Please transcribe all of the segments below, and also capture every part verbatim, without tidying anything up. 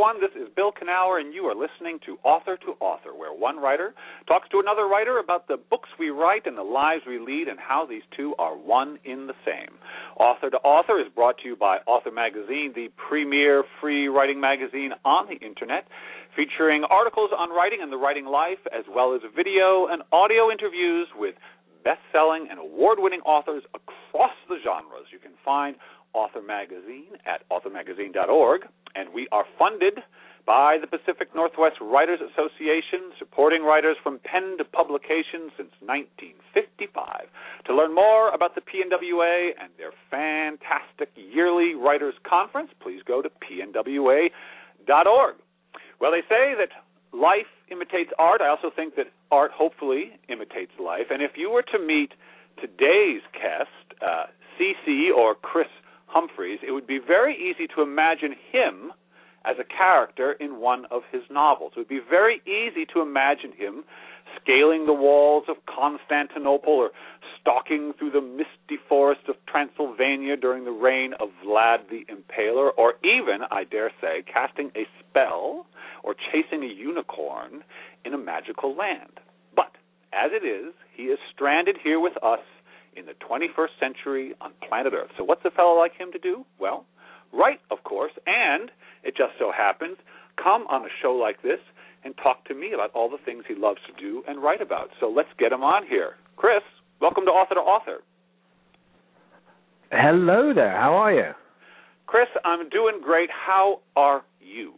everyone. This is Bill Knauer, and you are listening to Author to Author, where one writer talks to another writer about the books we write and the lives we lead and how these two are one in the same. Author to Author is brought to you by Author Magazine, the premier free writing magazine on the Internet, featuring articles on writing and the writing life, as well as video and audio interviews with best-selling and award-winning authors across the genres. You can find Author Magazine at author magazine dot org, and we are funded by the Pacific Northwest Writers Association, supporting writers from pen to publication since nineteen fifty-five. To learn more about the P N W A and their fantastic yearly Writers Conference, please go to P N W A dot org. Well, they say that life imitates art. I also think that art hopefully imitates life. And if you were to meet today's guest, uh, Cece or Chris Humphreys, it would be very easy to imagine him as a character in one of his novels. It would be very easy to imagine him scaling the walls of Constantinople or stalking through the misty forest of Transylvania during the reign of Vlad the Impaler, or even, I dare say, casting a spell or chasing a unicorn in a magical land. But as it is, he is stranded here with us in the twenty-first century on planet Earth. So what's a fellow like him to do? Well, write, of course, and it just so happens, come on a show like this and talk to me about all the things he loves to do and write about. So let's get him on here. Chris, welcome to Author to Author. Hello there. How are you? Chris, I'm doing great. How are you?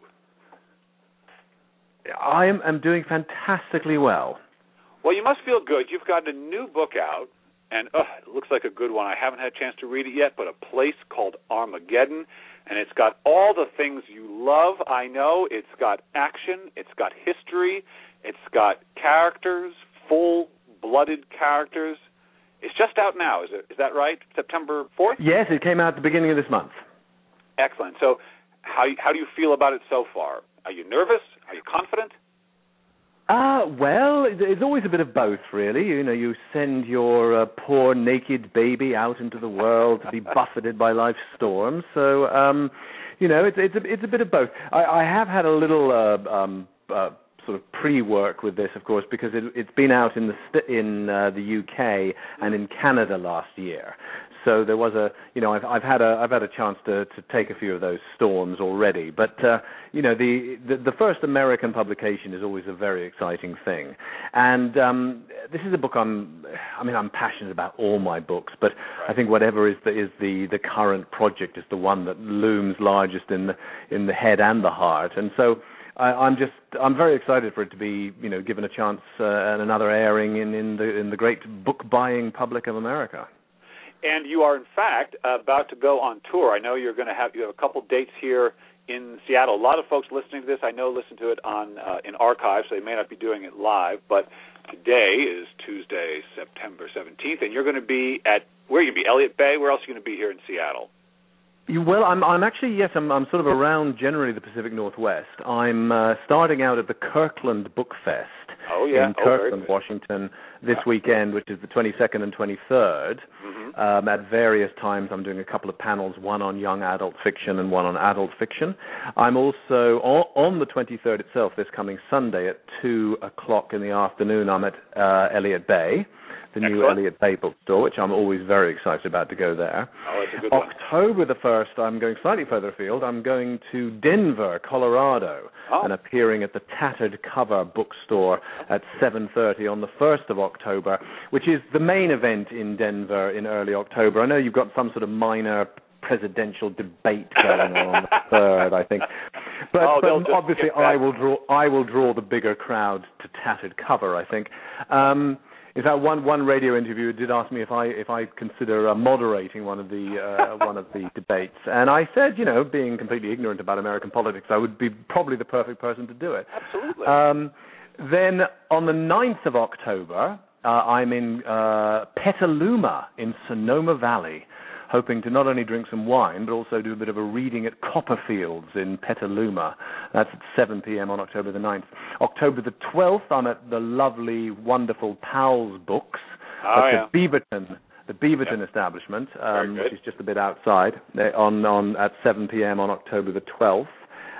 I am I'm doing fantastically well. Well, you must feel good. You've got a new book out. And uh, it looks like a good one. I haven't had a chance to read it yet, but A Place Called Armageddon. And it's got all the things you love, I know. It's got action. It's got history. It's got characters, full-blooded characters. It's just out now. Is it? Is that right? September fourth? Yes, it came out at the beginning of this month. Excellent. So how, how do you feel about it so far? Are you nervous? Are you confident? Ah, uh, well, it's always a bit of both, really. You know, you send your uh, poor naked baby out into the world to be buffeted by life's storms. So, um, you know, it's it's a, it's a bit of both. I, I have had a little uh, um, uh, sort of pre-work with this, of course, because it, it's been out in the st- in uh, the U K and in Canada last year. So there was a, you know, I've, I've had a, I've had a chance to, to take a few of those storms already. But uh, you know, the, the the first American publication is always a very exciting thing. And um, this is a book I'm, I mean, I'm passionate about all my books, but right. I think whatever is the is the, the current project is the one that looms largest in the in the head and the heart. And so I, I'm just, I'm very excited for it to be, you know, given a chance uh, and another airing in, in the in the great book buying public of America. And you are, in fact, about to go on tour. I know you're going to have you have a couple dates here in Seattle. A lot of folks listening to this, I know, listen to it on uh, in archives, so they may not be doing it live. But today is Tuesday, September seventeenth, and you're going to be at, where are you going to be, Elliott Bay? Where else are you going to be here in Seattle? You, well, I'm, I'm actually, yes, I'm, I'm sort of around generally the Pacific Northwest. I'm uh, starting out at the Kirkland Book Fest oh, yeah. in oh, Kirkland, Washington, this wow. weekend, which is the twenty-second and twenty-third. Mm-hmm. Um, at various times, I'm doing a couple of panels, one on young adult fiction and one on adult fiction. I'm also, on, on the twenty-third itself, this coming Sunday at two o'clock in the afternoon, I'm at uh, Elliott Bay, the Excellent. new Elliott Bay bookstore, which I'm always very excited about to go there. Oh, it's a good October one. the first, I'm going slightly further afield. I'm going to Denver, Colorado, oh. and appearing at the Tattered Cover bookstore at seven thirty on the first of October, which is the main event in Denver in early October. I know you've got some sort of minor presidential debate going on on the third, I think. But, oh, but obviously I will draw I will draw the bigger crowd to Tattered Cover, I think. Um, In fact, one one radio interviewer did ask me if I if I consider uh, moderating one of the uh, one of the debates, and I said, you know, being completely ignorant about American politics, I would be probably the perfect person to do it. Absolutely. Um, then on the ninth of October, uh, I'm in uh, Petaluma in Sonoma Valley, hoping to not only drink some wine, but also do a bit of a reading at Copperfields in Petaluma. That's at seven p.m. on October the ninth. October the twelfth, I'm at the lovely, wonderful Powell's Books oh, at yeah. the Beaverton, the Beaverton yep. establishment, um, which is just a bit outside, on, on at seven p.m. on October the twelfth.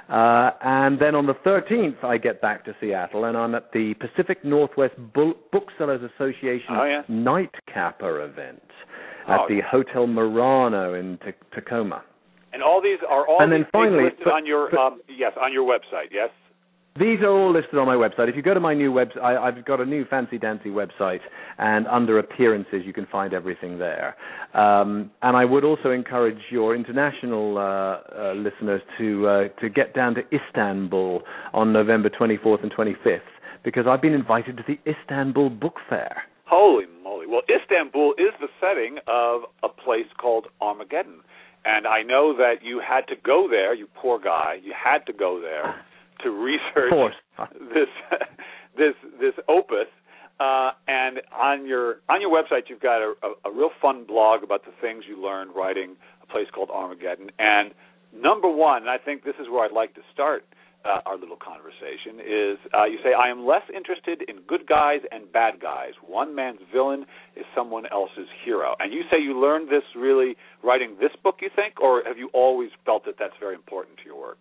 Uh, and then on the thirteenth, I get back to Seattle, and I'm at the Pacific Northwest Bull- Booksellers Association oh, yes. Nightcapper event oh, at the Hotel Murano in T- Tacoma. And all these are all and then these finally, listed but, on your but, um, yes on your website. Yes. These are all listed on my website. If you go to my new website, I've got a new fancy-dancy website, and under appearances, you can find everything there. Um, and I would also encourage your international uh, uh, listeners to uh, to get down to Istanbul on November twenty-fourth and twenty-fifth, because I've been invited to the Istanbul Book Fair. Holy moly. Well, Istanbul is the setting of a place called Armageddon. And I know that you had to go there, you poor guy, you had to go there to research this this this opus, uh, and on your on your website you've got a, a, a real fun blog about the things you learned writing a place called Armageddon. And number one, and I think this is where I'd like to start uh, our little conversation, is uh, you say, I am less interested in good guys and bad guys. One man's villain is someone else's hero. And you say you learned this really writing this book, you think, or have you always felt that that's very important to your work?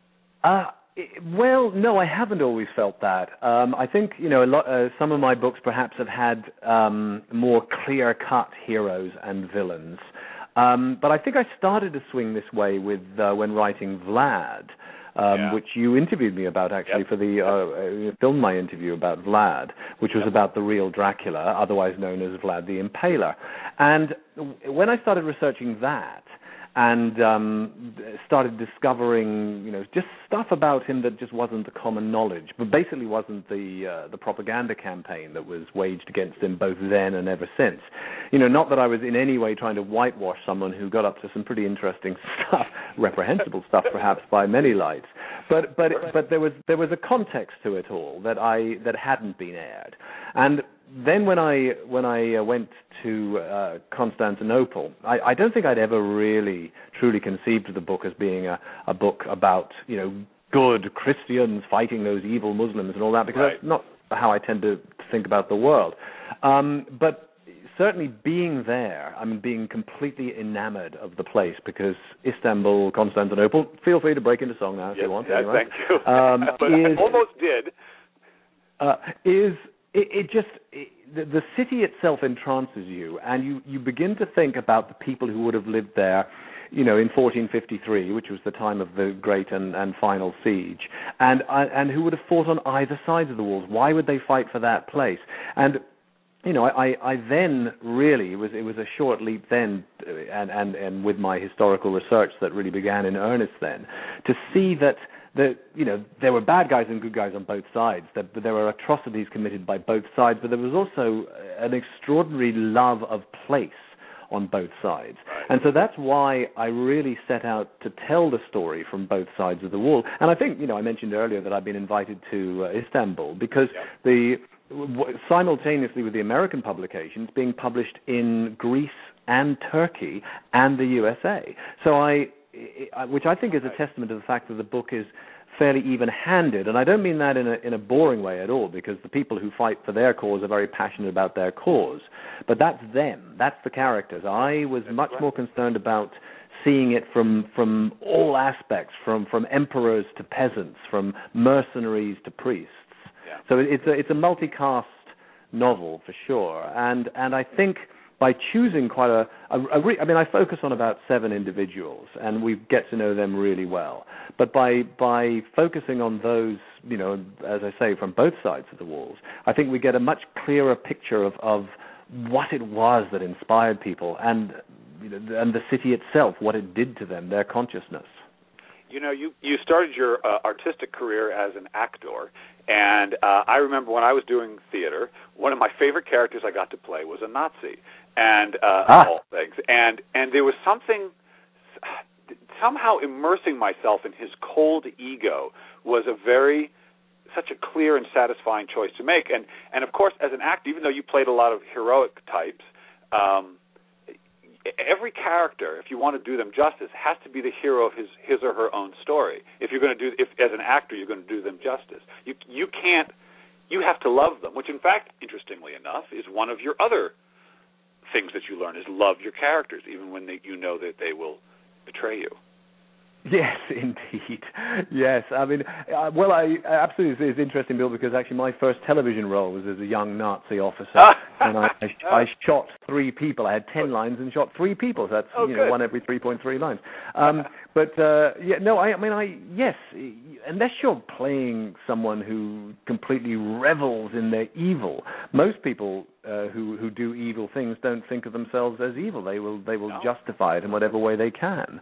Uh Well, no, I haven't always felt that. Um, I think, you know, a lot, uh, some of my books perhaps have had um, more clear-cut heroes and villains. Um, but I think I started to swing this way with uh, when writing Vlad, um, yeah. which you interviewed me about, actually, yep. for the uh, filmed my interview about Vlad, which was yep. about the real Dracula, otherwise known as Vlad the Impaler. And when I started researching that, and um, started discovering, you know, just stuff about him that just wasn't the common knowledge, but basically wasn't the uh, the propaganda campaign that was waged against him both then and ever since. You know, not that I was in any way trying to whitewash someone who got up to some pretty interesting stuff, reprehensible stuff perhaps by many lights, but but but there was there was a context to it all that I that hadn't been aired. And then when I when I uh, went to uh, Constantinople, I, I don't think I'd ever really truly conceived of the book as being a, a book about, you know, good Christians fighting those evil Muslims and all that, because right. that's not how I tend to think about the world. Um, but certainly being there, I mean, being completely enamored of the place, because Istanbul, Constantinople, feel free to break into song now if yes, you want. Yes, anyway. thank you. Um, but is, I almost did. Uh, is... It, it just, it, the, the city itself entrances you, and you, you begin to think about the people who would have lived there, you know, in fourteen fifty-three, which was the time of the great and, and final siege, and and who would have fought on either side of the walls. Why would they fight for that place? And you know, I, I then really, it was it was a short leap then, and, and, and with my historical research that really began in earnest then, to see that that, you know, there were bad guys and good guys on both sides, that there were atrocities committed by both sides, but there was also an extraordinary love of place on both sides. Right. And so that's why I really set out to tell the story from both sides of the wall. And I think, you know, I mentioned earlier that I've been invited to uh, Istanbul because yep. the w- simultaneously with the American publications being published in Greece and Turkey and the U S A. So I, I which I think is a testament to the fact that the book is fairly even-handed, and I don't mean that in a in a boring way at all, because the people who fight for their cause are very passionate about their cause. But that's them. That's the characters. I was much more concerned about seeing it from from all aspects, from from emperors to peasants, from mercenaries to priests. Yeah. So it's a it's a multicast novel for sure, and and I think by choosing quite a, a, a re, I mean, I focus on about seven individuals, and we get to know them really well. But by by focusing on those, you know, as I say, from both sides of the walls, I think we get a much clearer picture of, of what it was that inspired people, and you know, and the city itself, what it did to them, their consciousness. You know, you, you started your uh, artistic career as an actor, and uh, I remember when I was doing theater, one of my favorite characters I got to play was a Nazi, and uh, ah. all things. And and there was something, somehow immersing myself in his cold ego was a very, such a clear and satisfying choice to make. And, and of course, as an actor, even though you played a lot of heroic types, um, every character, if you want to do them justice, has to be the hero of his, his or her own story. If you're going to do, if as an actor you're going to do them justice, you you can't. You have to love them, which, in fact, interestingly enough, is one of your other things that you learn: is love your characters, even when they, you know that they will betray you. Yes, indeed. Yes, I mean, uh, well, I absolutely it's interesting, Bill, because actually my first television role was as a young Nazi officer, and I, I, I shot three people. I had ten lines and shot three people. So that's oh, you know good. one every three point three lines. Um, but uh, yeah, no, I, I mean, I yes, unless you're playing someone who completely revels in their evil, most people uh, who who do evil things don't think of themselves as evil. They will they will no. justify it in whatever way they can.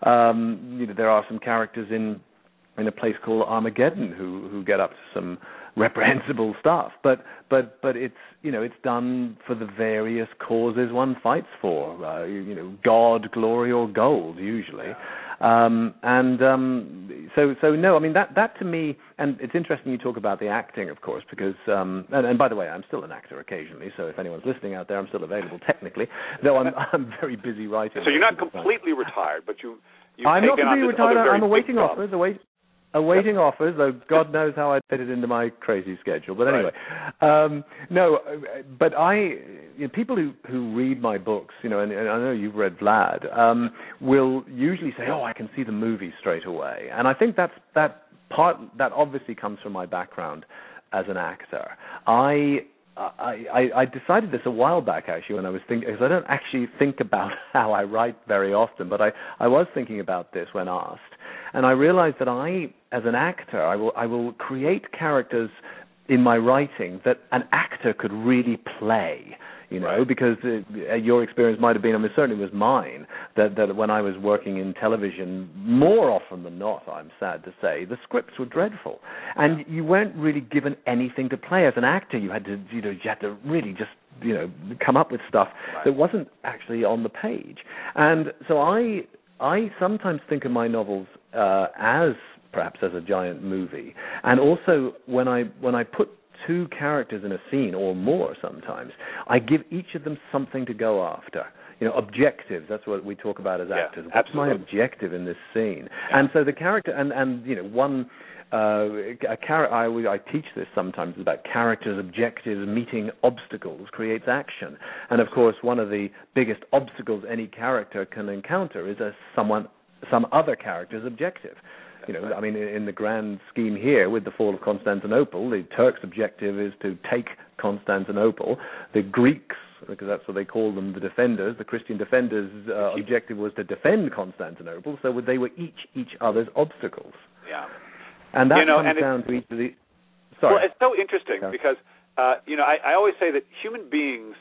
Um, you know, there are some characters in in a place called Armageddon who, who get up to some reprehensible stuff, but but but it's you know it's done for the various causes one fights for. Uh, you, you know, God, glory, or gold usually. Um, and um, so so no, I mean that that to me, and it's interesting you talk about the acting, of course, because um, and, and by the way, I'm still an actor occasionally. So if anyone's listening out there, I'm still available technically, though I'm I'm very busy writing. So you're not completely retired, but you. You've I'm not completely retired. I'm awaiting job. offers. Await, awaiting offers, though God knows how I fit it into my crazy schedule. But anyway, right. um, no. But I, you know, people who, who read my books, you know, and, and I know you've read Vlad, um, will usually say, "Oh, I can see the movie straight away," and I think that's that part. That obviously comes from my background as an actor. I. I, I, I decided this a while back, actually, when I was thinking, because I don't actually think about how I write very often, but I, I was thinking about this when asked, and I realized that I, as an actor, I will, I will create characters in my writing that an actor could really play, you know, right. because uh, your experience might have been, I mean, certainly was mine, that, that when I was working in television, more often than not, I'm sad to say, the scripts were dreadful. And you weren't really given anything to play. As an actor, you had to, you know, you had to really just, you know, come up with stuff right. that wasn't actually on the page. And so I, I sometimes think of my novels uh, as perhaps as a giant movie, and also when I when I put two characters in a scene or more, sometimes I give each of them something to go after. You know, objectives. That's what we talk about as yeah, actors. What's absolutely. my objective in this scene? Yeah. And so the character, and and you know, one. Uh, a char- I, I teach this sometimes about characters' objectives meeting obstacles creates action, and of course, one of the biggest obstacles any character can encounter is a someone, some other character's objective. You know, I mean, in the grand scheme here, with the fall of Constantinople, the Turks' objective is to take Constantinople. The Greeks, because that's what they call them, the defenders, the Christian defenders' uh, objective was to defend Constantinople. So they were each each other's obstacles. Yeah. And that you know, comes and down to each of the... Sorry. Well, it's so interesting yeah. because, uh, you know, I, I always say that human beings,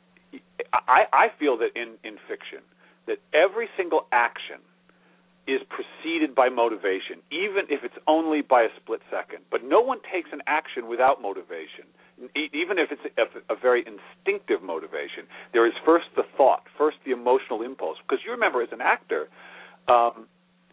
I, I feel that in, in fiction, that every single action is preceded by motivation, even if it's only by a split second. But no one takes an action without motivation, e- even if it's a, a very instinctive motivation. There is first the thought, first the emotional impulse. Because you remember, as an actor, um,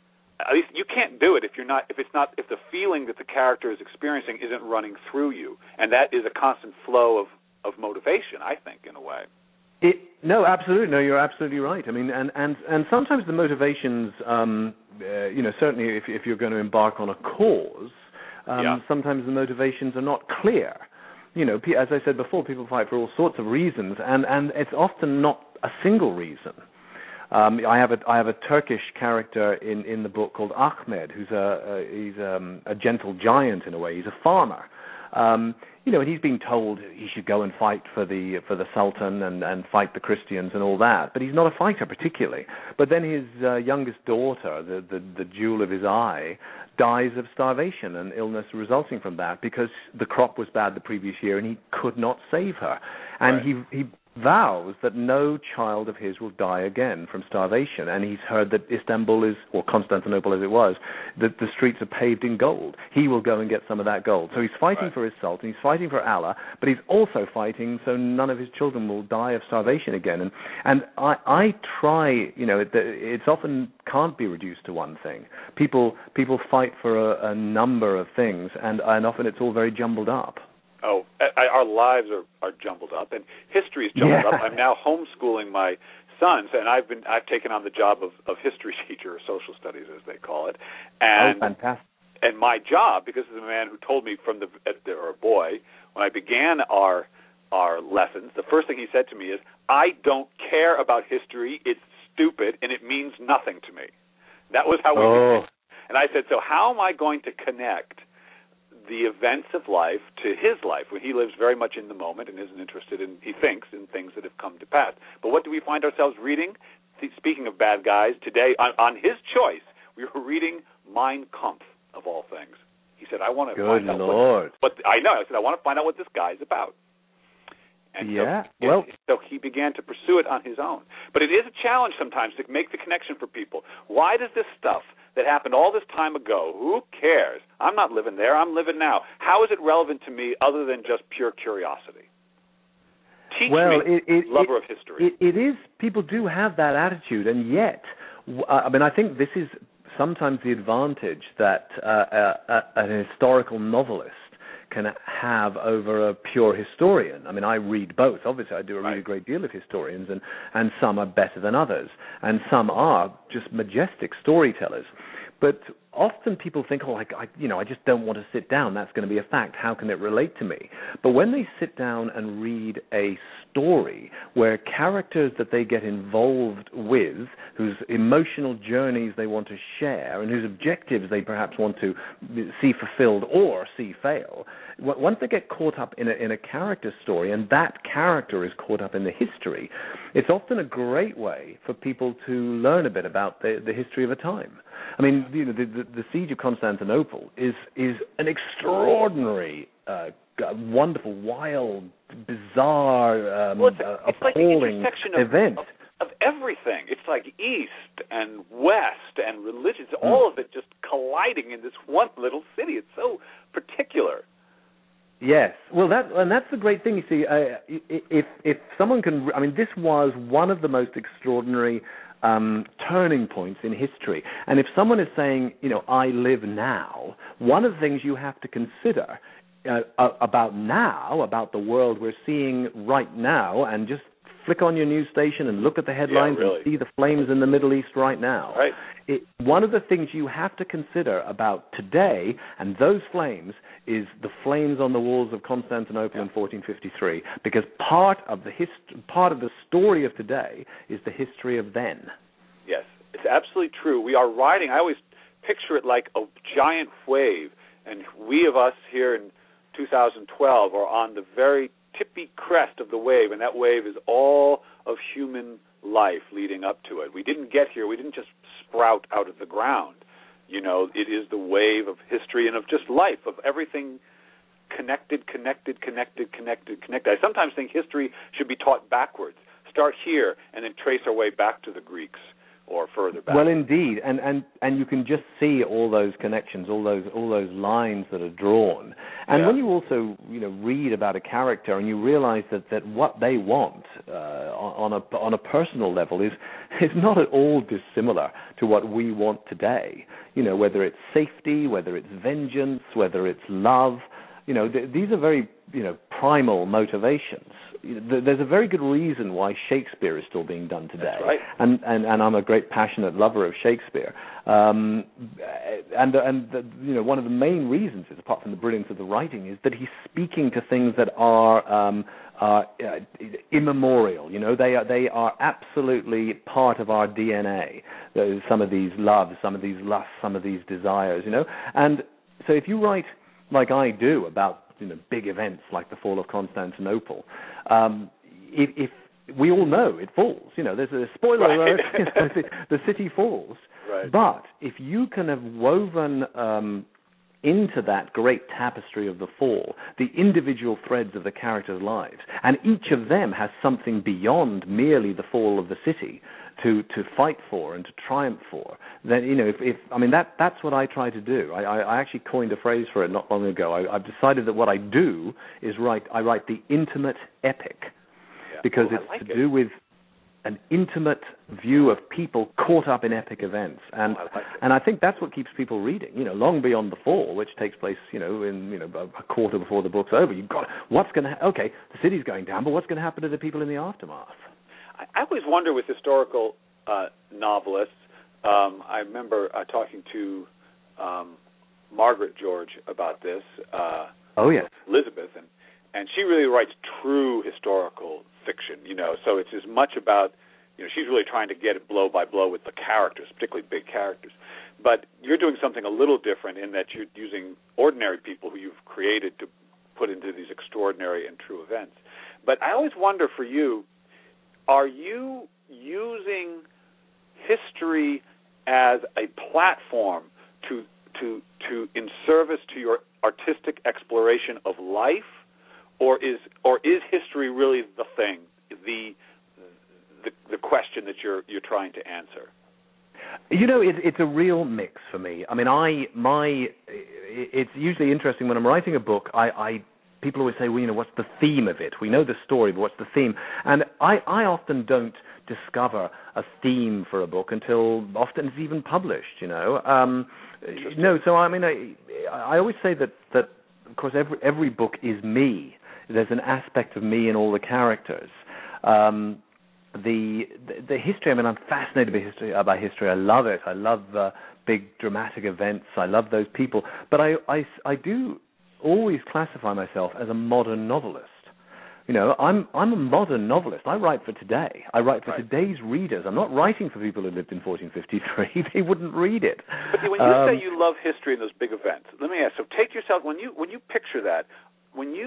at least you can't do it if you're not, if it's not, if the feeling that the character is experiencing isn't running through you, and that is a constant flow of, of motivation, I think, in a way. It, no, absolutely. No, you're absolutely right. I mean, and, and, and sometimes the motivations, um, uh, you know, certainly if, if you're going to embark on a cause, um, yeah. sometimes the motivations are not clear. You know, as I said before, people fight for all sorts of reasons, and, and it's often not a single reason. Um, I have a I have a Turkish character in, in the book called Ahmed, who's a, a he's um, a gentle giant in a way. He's a farmer. Um, you know, and he's being told he should go and fight for the for the Sultan and, and fight the Christians and all that, but he's not a fighter particularly. But then his uh, youngest daughter, the, the the jewel of his eye, dies of starvation and illness resulting from that because the crop was bad the previous year and he could not save her. And right. he he vows that no child of his will die again from starvation. And he's heard that Istanbul is, or Constantinople as it was, that the streets are paved in gold. He will go and get some of that gold. So he's fighting right. for his sultan, he's fighting for Allah, but he's also fighting so none of his children will die of starvation again. And and I, I try, you know, it, it's often can't be reduced to one thing. People people fight for a, a number of things, and, and often it's all very jumbled up. Oh, I, our lives are, are jumbled up, and history is jumbled yeah. up. I'm now homeschooling my sons, and I've been I've taken on the job of, of history teacher, or social studies as they call it. And, oh, fantastic! And my job, because of the man who told me from the or a boy when I began our our lessons, the first thing he said to me is, "I don't care about history. It's stupid, and it means nothing to me." That was how we oh. began. And I said, so how am I going to connect the events of life to his life, when he lives very much in the moment and isn't interested in, he thinks, in things that have come to pass. But what do we find ourselves reading? Speaking of bad guys, today, on, on his choice, we were reading Mein Kampf, of all things. He said, I want to Good find out Lord. what, what, I know, I said, I want to find out what this guy's about. And yeah, so, well, so he began to pursue it on his own. But it is a challenge sometimes to make the connection for people. Why does this stuff that happened all this time ago, who cares? I'm not living there, I'm living now. How is it relevant to me other than just pure curiosity? Teach well, me, it, it, lover it, of history. It, it is, people do have that attitude, and yet, I mean, I think this is sometimes the advantage that uh, uh, an historical novelist can have over a pure historian. I mean, I read both. Obviously, I do read right. a great deal of historians, and, and some are better than others, and some are just majestic storytellers. But often people think, oh, I, I, you know, I just don't want to sit down. That's going to be a fact. How can it relate to me? But when they sit down and read a story where characters that they get involved with, whose emotional journeys they want to share, and whose objectives they perhaps want to see fulfilled or see fail, once they get caught up in a, in a character story, and that character is caught up in the history, it's often a great way for people to learn a bit about the, the history of a time. I mean, you know, the, the, the Siege of Constantinople is is an extraordinary, uh, wonderful, wild, bizarre, um, well, it's, uh, it's appalling like the intersection of, event. Of, of everything. It's like East and West and religions, mm. all of it just colliding in this one little city. It's so particular. Yes, well, that and that's the great thing. You see, uh, if if someone can, I mean, this was one of the most extraordinary um, turning points in history. And if someone is saying, you know, I live now, one of the things you have to consider uh, about now, about the world we're seeing right now, and just flick on your news station and look at the headlines yeah, really. and see the flames in the Middle East right now. Right. It, one of the things you have to consider about today and those flames is the flames on the walls of Constantinople yeah. in fourteen fifty-three, because part of the hist- part of the story of today is the history of then. Yes, it's absolutely true. We are riding, I always picture it like a giant wave, and we of us here in two thousand twelve are on the very tippy crest of the wave, and that wave is all of human life leading up to it. We didn't get here. We didn't just sprout out of the ground. You know, it is the wave of history and of just life, of everything connected, connected, connected, connected, connected. I sometimes think history should be taught backwards. Start here and then trace our way back to the Greeks or further back. Well, indeed, and, and, and you can just see all those connections, all those all those lines that are drawn. And yeah. when you also, you know, read about a character and you realize that, that what they want uh, on a on a personal level is is not at all dissimilar to what we want today. You know, whether it's safety, whether it's vengeance, whether it's love. You know, th- these are very, you know, primal motivations. There's a very good reason why Shakespeare is still being done today. That's right. And, and and I'm a great passionate lover of Shakespeare. Um, and and the, you know, one of the main reasons is, apart from the brilliance of the writing, is that he's speaking to things that are um, are uh, immemorial. You know, they are they are absolutely part of our D N A. There's some of these loves, some of these lusts, some of these desires. You know, and so if you write like I do about, you know, big events like the fall of Constantinople, um, if, if we all know it falls, you know, there's a spoiler right. alert, you know, the, the city falls. Right. But if you can have woven um, into that great tapestry of the fall the individual threads of the characters' lives, and each of them has something beyond merely the fall of the city to, to fight for and to triumph for, then, you know, if, if I mean, that that's what I try to do. I, I, I actually coined a phrase for it not long ago. I, I've decided that what I do is write, I write the intimate epic, yeah. because oh, it's like to it. do with an intimate view of people caught up in epic events. And oh, I like and I think that's what keeps people reading, you know, long beyond the fall, which takes place, you know, in, you know, a quarter before the book's over. You've got, what's going to, ha- okay, the city's going down, but what's going to happen to the people in the aftermath? I, I always wonder with historical uh, novelists, um, I remember uh, talking to um, Margaret George about this. Uh, oh, yes. Elizabeth, and, and she really writes true historical fiction, you know, so it's as much about, you know, she's really trying to get it blow by blow with the characters, particularly big characters. But you're doing something a little different in that you're using ordinary people who you've created to put into these extraordinary and true events. But I always wonder for you, are you using history as a platform to to to in service to your artistic exploration of life, or is or is history really the thing, the the, the question that you're you're trying to answer? You know, it, it's a real mix for me. I mean, I my it's usually interesting when I'm writing a book. I, I people always say, well, you know, what's the theme of it? We know the story, but what's the theme? And I, I often don't discover a theme for a book until often it's even published. You know, um, no. So I mean, I I always say that that of course every every book is me. There's an aspect of me in all the characters. Um, The, the the history. I mean, I'm fascinated by history. Uh, by history, I love it. I love uh, big dramatic events. I love those people. But I, I, I do always classify myself as a modern novelist. You know, I'm I'm a modern novelist. I write for today. I write for right. today's readers. I'm not writing for people who lived in fourteen fifty-three. They wouldn't read it. But when you um, say you love history and those big events, let me ask. So take yourself when you when you picture that. When you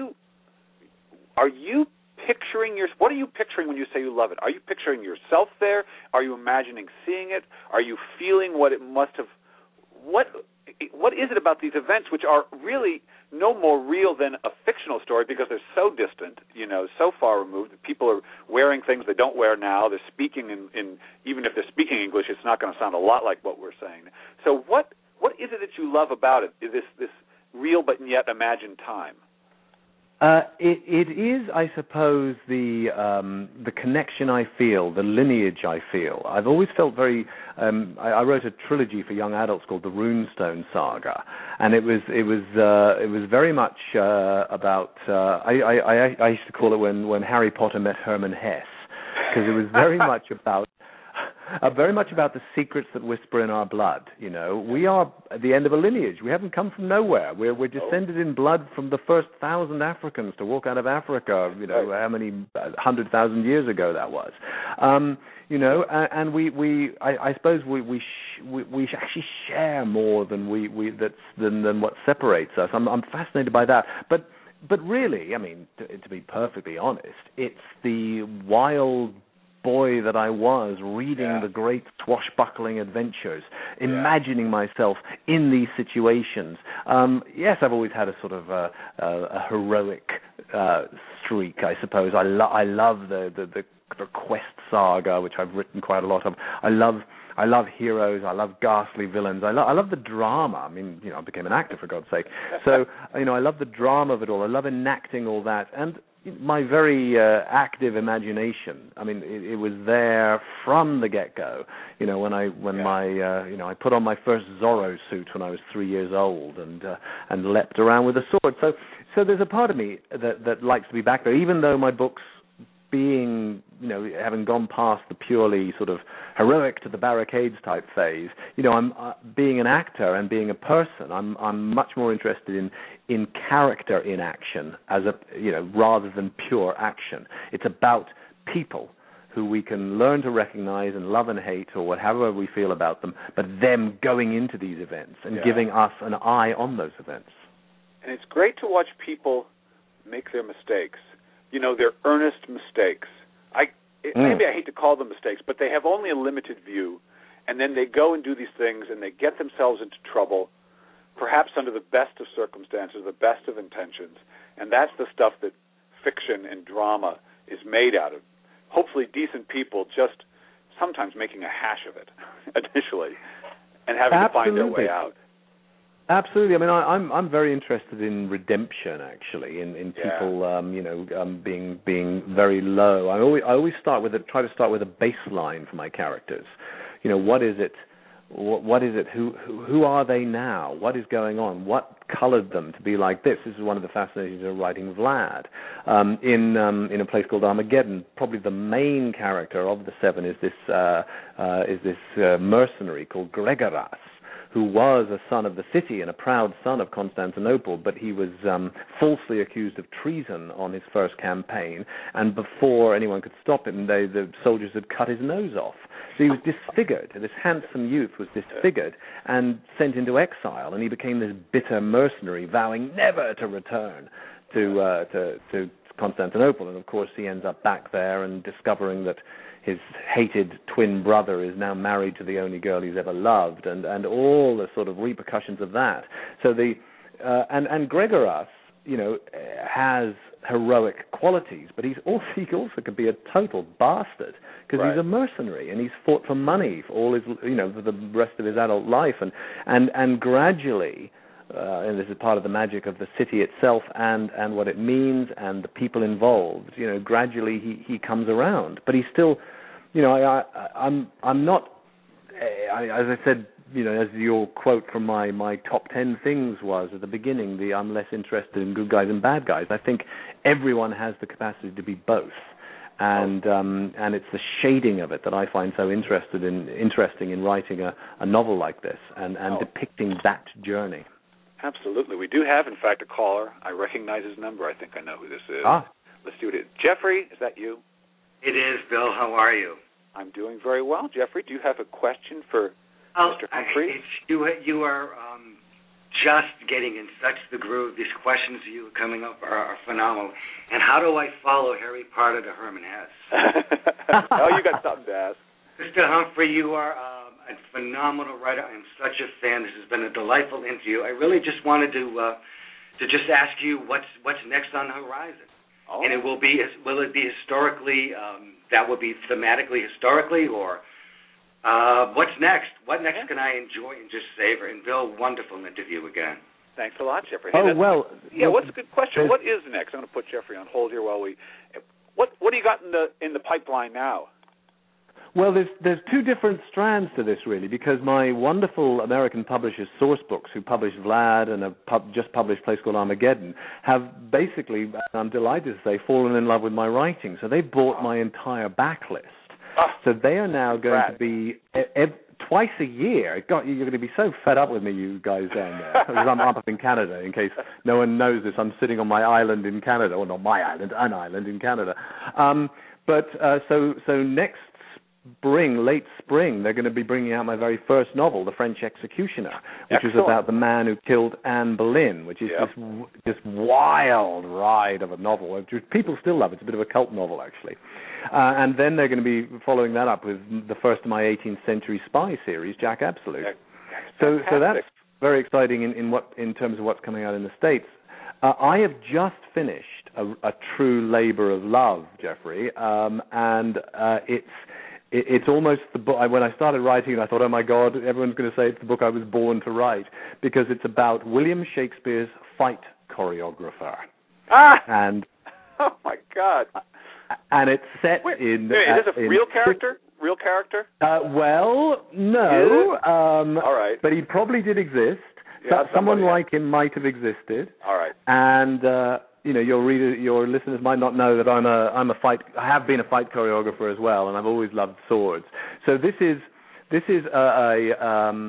are you. Picturing your, what are you picturing when you say you love it? Are you picturing yourself there? Are you imagining seeing it? Are you feeling what it must have? What what is it about these events which are really no more real than a fictional story because they're so distant, you know, so far removed? People are wearing things they don't wear now. They're speaking in, in even if they're speaking English, it's not going to sound a lot like what we're saying. So what what is it that you love about it? Is this this real but yet imagined time? Uh, it, it is, I suppose, the um, the connection I feel, the lineage I feel. I've always felt very. Um, I, I wrote a trilogy for young adults called the Runestone Saga, and it was it was uh, it was very much uh, about. Uh, I, I, I used to call it when, when Harry Potter met Hermann Hesse, because it was very much about. Uh, very much about the secrets that whisper in our blood. You know, we are at the end of a lineage. We haven't come from nowhere. We're we're descended in blood from the first thousand Africans to walk out of Africa. You know, how many hundred thousand years ago that was. Um, you know, and, and we we I, I suppose we we, sh- we we actually share more than we we that's than than what separates us. I'm I'm fascinated by that, but. But really, I mean, to, to be perfectly honest, it's the wild boy that I was reading yeah. the great swashbuckling adventures, imagining yeah. myself in these situations. Um, yes, I've always had a sort of a, a, a heroic uh, streak, I suppose. I, lo- I love the, the, the, the quest saga, which I've written quite a lot of. I love I love heroes. I love ghastly villains. I, lo- I love the drama. I mean, you know, I became an actor, for God's sake. So, you know, I love the drama of it all. I love enacting all that. And my very uh, active imagination. I mean, it, it was there from the get-go. You know, when I when yeah. my uh, you know I put on my first Zorro suit when I was three years old and uh, and leapt around with a sword. So so there's a part of me that that likes to be back there, even though my books, being you know having gone past the purely sort of heroic to the barricades type phase. You know, I'm uh, being an actor and being a person. I'm I'm much more interested in. in character in action as a you know rather than pure action. It's about people who we can learn to recognize and love and hate or whatever we feel about them, but them going into these events and yeah. giving us an eye on those events. And it's great to watch people make their mistakes. You know, they're earnest mistakes. I it, mm. Maybe I hate to call them mistakes, but they have only a limited view, and then they go and do these things and they get themselves into trouble, perhaps under the best of circumstances, the best of intentions, and that's the stuff that fiction and drama is made out of. Hopefully decent people just sometimes making a hash of it initially and having Absolutely. to find their way out. Absolutely. I mean, I, I'm I'm very interested in redemption, actually, in, in people, yeah. um, you know, um, being being very low. I always I always start with a, try to start with a baseline for my characters. You know, what is it? What, what is it? Who, who who are they now? What is going on? What colored them to be like this? This is one of the fascinations of writing Vlad. Um, in um, in a place called Armageddon, probably the main character of the seven is this uh, uh, is this uh, mercenary called Gregoras, who was a son of the city and a proud son of Constantinople, but he was um, falsely accused of treason on his first campaign, and before anyone could stop him, they, the soldiers had cut his nose off. So he was disfigured. This handsome youth was disfigured and sent into exile, and he became this bitter mercenary, vowing never to return to uh, to, to Constantinople. And of course, he ends up back there and discovering that his hated twin brother is now married to the only girl he's ever loved, and, and all the sort of repercussions of that. So the uh, and and Gregoras, you know, has heroic qualities, but he's also he also could be a total bastard because right. he's a mercenary and he's fought for money for all his, you know, for the rest of his adult life, and and and gradually. Uh, and this is part of the magic of the city itself and, and what it means and the people involved. You know, gradually he, he comes around, but he's still, you know, I, I, I'm I'm not, I, as I said, you know, as your quote from my, my top ten things was at the beginning, the I'm less interested in good guys and bad guys. I think everyone has the capacity to be both. And um, and it's the shading of it that I find so interested in interesting in writing a, a novel like this and, and oh. depicting that journey. Absolutely. We do have, in fact, a caller. I recognize his number. I think I know who this is. Ah. Let's do it. Jeffrey, is that you? It is, Bill. How are you? I'm doing very well. Jeffrey, do you have a question for oh, Mister Humphrey? I, it's, you, you are um, just getting in such the groove. These questions you are coming up are, are phenomenal. And how do I follow Harry Potter to Herman Hesse? Oh, you got something to ask. Mister Humphrey, you are um, a phenomenal writer. I'm such a fan. This has been a delightful interview. I really just wanted to uh, to just ask you what's what's next on the horizon. Oh. And it will be will it be historically? Um, that will be thematically historically, or uh, what's next? What next can I enjoy and just savor? And Bill, wonderful interview again. Thanks a lot, Jeffrey. Oh hey, well, yeah. well, What's a good question? What is next? I'm going to put Jeffrey on hold here while we. What what do you got in the in the pipeline now? Well, there's there's two different strands to this, really, because my wonderful American publishers, Sourcebooks, who published Vlad and have pub- just published a place called Armageddon, have basically, I'm delighted to say, fallen in love with my writing. So they've bought my entire backlist. Oh, so they are now going Brad. to be ev- twice a year. God, you're going to be so fed up with me, you guys down there, because I'm up in Canada. In case no one knows this, I'm sitting on my island in Canada, or not my island, an island in Canada. Um, but uh, so so next. Spring, late spring, they're going to be bringing out my very first novel, The French Executioner, which Excellent. is about the man who killed Anne Boleyn, which is yep. this this wild ride of a novel, which people still love. It's a bit of a cult novel, actually. Uh, and then they're going to be following that up with the first of my eighteenth century spy series, Jack Absolute. So, so that's very exciting in, in what in terms of what's coming out in the States. Uh, I have just finished a, a true labor of love, Jeffrey, um, and uh, it's. It's almost the book. When I started writing it, I thought, oh, my God, everyone's going to say it's the book I was born to write, because it's about William Shakespeare's fight choreographer. Ah! And, oh, my God. And it's set wait, in... Wait, uh, is this a real character? Real character? Uh, well, no. Um, All right. But he probably did exist. Yeah, so, someone somebody, like him might have existed. All right. And... Uh, you know, your reader, your listeners might not know that I'm a, I'm a fight, I have been a fight choreographer as well, and I've always loved swords. So this is, this is a, a, um,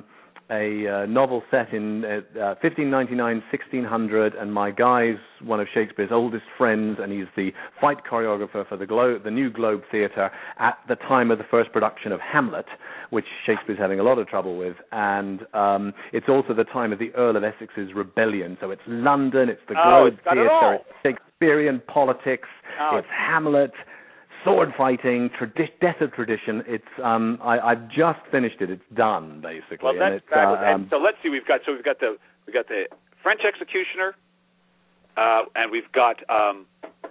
a uh, novel set in uh, fifteen ninety-nine, sixteen hundred, and my guy's one of Shakespeare's oldest friends, and he's the fight choreographer for the Globe, the New Globe Theatre at the time of the first production of Hamlet, which Shakespeare's having a lot of trouble with, and um, it's also the time of the Earl of Essex's rebellion. So it's London, it's the oh, Globe it's got Theatre, it all. it's Shakespearean politics, oh, it's Hamlet, sword fighting, tradi- death of tradition. It's um, I, I've just finished it. It's done basically. Well, that's and it's, fabulous. uh, um, and so let's see. We've got so we've got the we got the French Executioner, uh, and we've got um,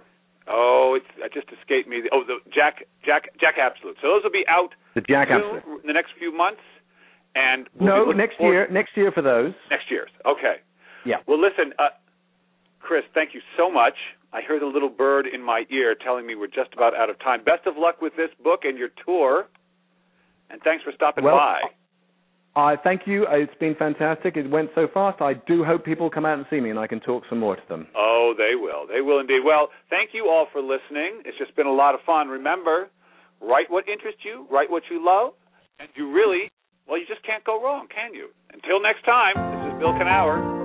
oh, it's it just escaped me. Oh, the Jack Jack Jack Absolute. So those will be out the Jack soon, Absolute in the next few months. And we'll no, next forward. year. Next year for those. Next year's. Okay. Yeah. Well, listen, uh, Chris. Thank you so much. I heard a little bird in my ear telling me we're just about out of time. Best of luck with this book and your tour, and thanks for stopping well, by. I uh, thank you. It's been fantastic. It went so fast. I do hope people come out and see me, and I can talk some more to them. Oh, they will. They will indeed. Well, thank you all for listening. It's just been a lot of fun. Remember, write what interests you, write what you love, and you really well, you just can't go wrong, can you? Until next time, this is Bill Kenower.